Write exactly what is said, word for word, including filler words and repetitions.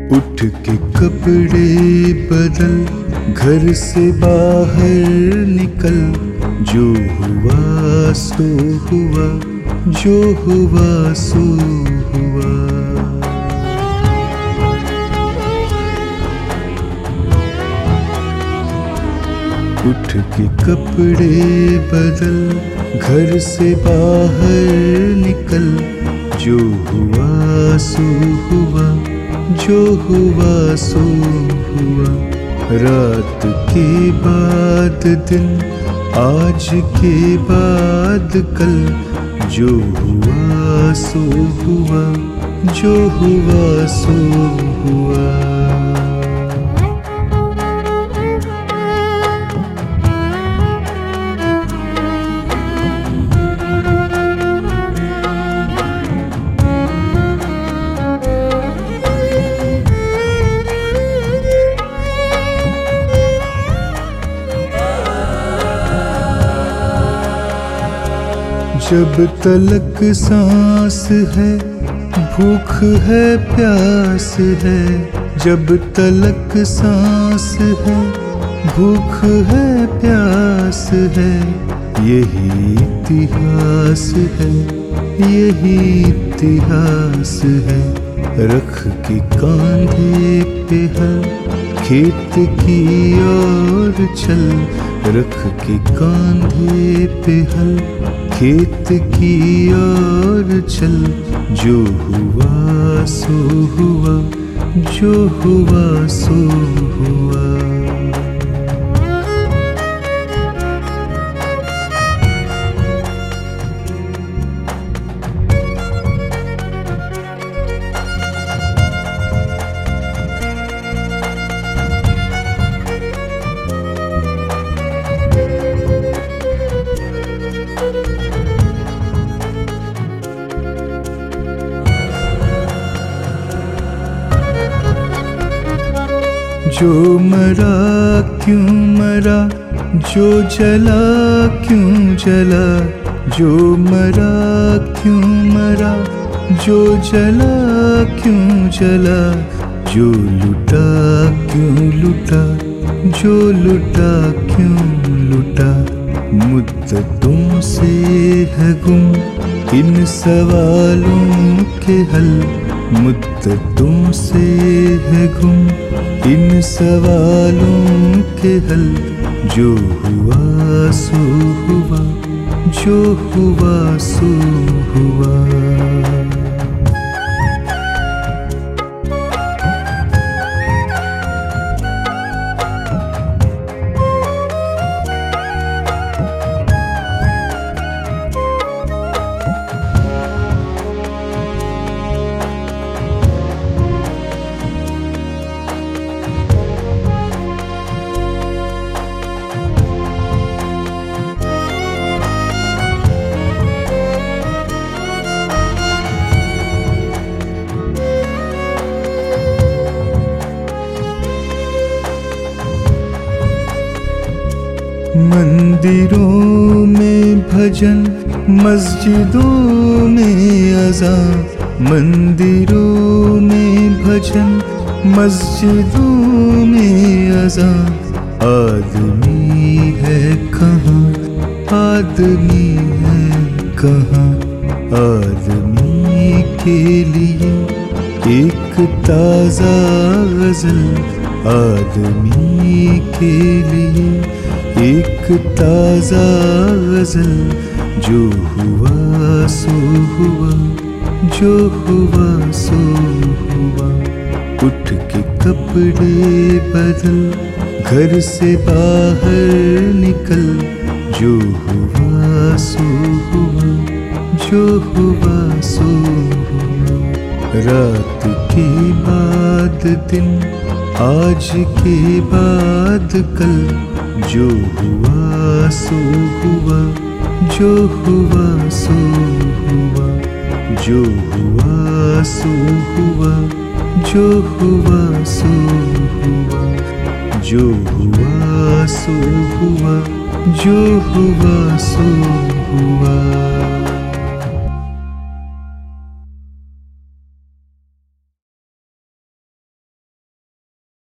उठ के कपड़े बदल घर से बाहर निकल, जो हुआ सो हुआ, जो हुआ सो हुआ। उठ के कपड़े बदल घर से बाहर निकल, जो हुआ सो हुआ, जो हुआ सो हुआ। रात के बाद दिन, आज के बाद कल, जो हुआ सो हुआ, जो हुआ सो हुआ। जब तलक सांस है, भूख है प्यास है, जब तलक सांस है, भूख है प्यास है। यही इतिहास है, यही इतिहास है। रख के कांधे पे हल, खेत की ओर चल। रख के कांधे पे हल, खेत की ओर चल। जो हुआ सो हुआ, जो हुआ सो हुआ। जो मरा क्यों मरा, जो जला क्यों जला। जो मरा क्यों मरा, जो जला क्यों जला। जो लुटा क्यों लुटा, जो लुटा क्यों लुटा। मुद्दतों से है गुम इन सवालों के हल। मुद्दतों से है गुम इन सवालों के हल। जो हुआ सो हुआ, जो हुआ सो हुआ। मंदिरों में भजन, मस्जिदों में अज़ान। मंदिरों में भजन, मस्जिदों में अज़ान। आदमी है कहाँ, आदमी है कहाँ। आदमी के लिए एक ताज़ा गज़ल। आदमी के लिए एक ताज़ा गज़ल। जो हुआ सो हुआ, जो हुआ सो हुआ। उठ के कपड़े बदल घर से बाहर निकल। जो हुआ सो हुआ, जो हुआ सो हुआ। रात के बाद दिन, आज के बाद कल। जो हुआ सो हुआ, जो हुआ सो हुआ। जो हुआ सो हुआ, जो हुआ सो हुआ। जो हुआ सो हुआ, जो हुआ सो हुआ।